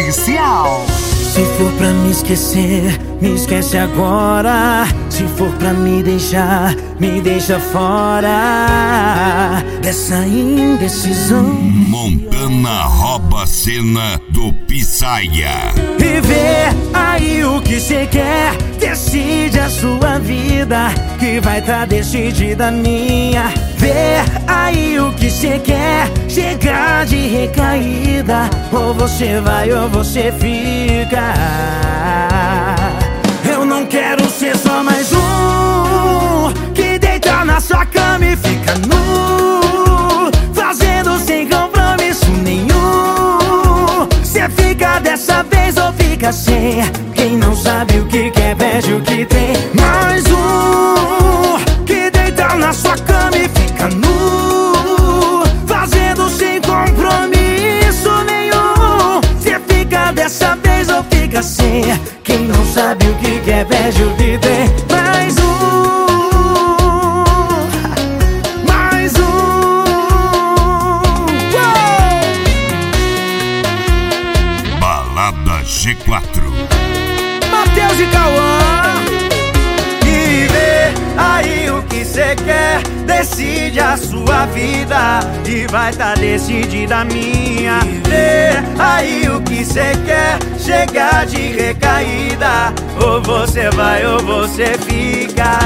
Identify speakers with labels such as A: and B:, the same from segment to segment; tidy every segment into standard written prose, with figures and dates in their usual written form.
A: oficial.
B: Se for pra me esquecer, me esquece agora. Se for pra me deixa fora dessa indecisão.
C: Montana rouba a cena do Pisaia.
B: E vê aí o que cê quer, decide a sua vida, que vai tá decidida a minha. Vê aí o que cê quer, chegar de recaída, ou você vai ou você fica. Eu não quero ser só mais um que deita na sua cama e fica nu, fazendo sem compromisso nenhum. Cê fica dessa vez ou fica sem? Quem não sabe o que quer perde o que tem. Mais um que deita na sua cama e fica nu, fazendo sem compromisso nenhum. Cê fica dessa vez ou fica sem? Quem não sabe o que quer perde o que tem. Mais um.
C: Balada G4.
B: Matheus e Cauã. E vê aí o que cê quer, decide a sua vida, e vai tá decidida a minha. Vê aí o que cê quer, chegar de recaída, ou você vai ou você fica.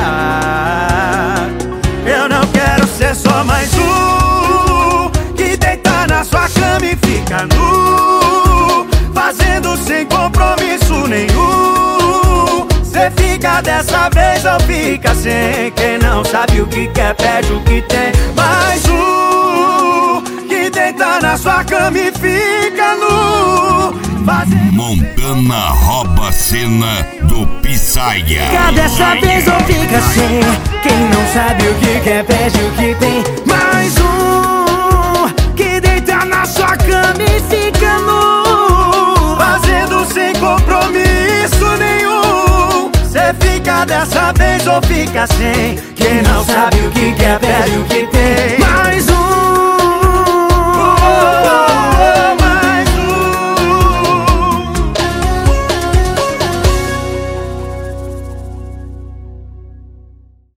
B: Eu não quero ser só mais um que deita na sua cama e fica nu, fazendo sem compromisso nenhum. Cê fica dessa vez ou fica sem? Quem não sabe o que quer perde o que tem. Mais um que deita na sua cama e fica nu, fazendo...
C: Montana rouba a cena do Pisaia.
B: Fica dessa vez ou fica sem? Quem não sabe o que quer perde o que tem. Mais um que deita na sua cama e fica nu, fazendo sem compromisso nenhum. Cê fica dessa vez ou fica sem? Quem não sabe o que quer perde o que tem.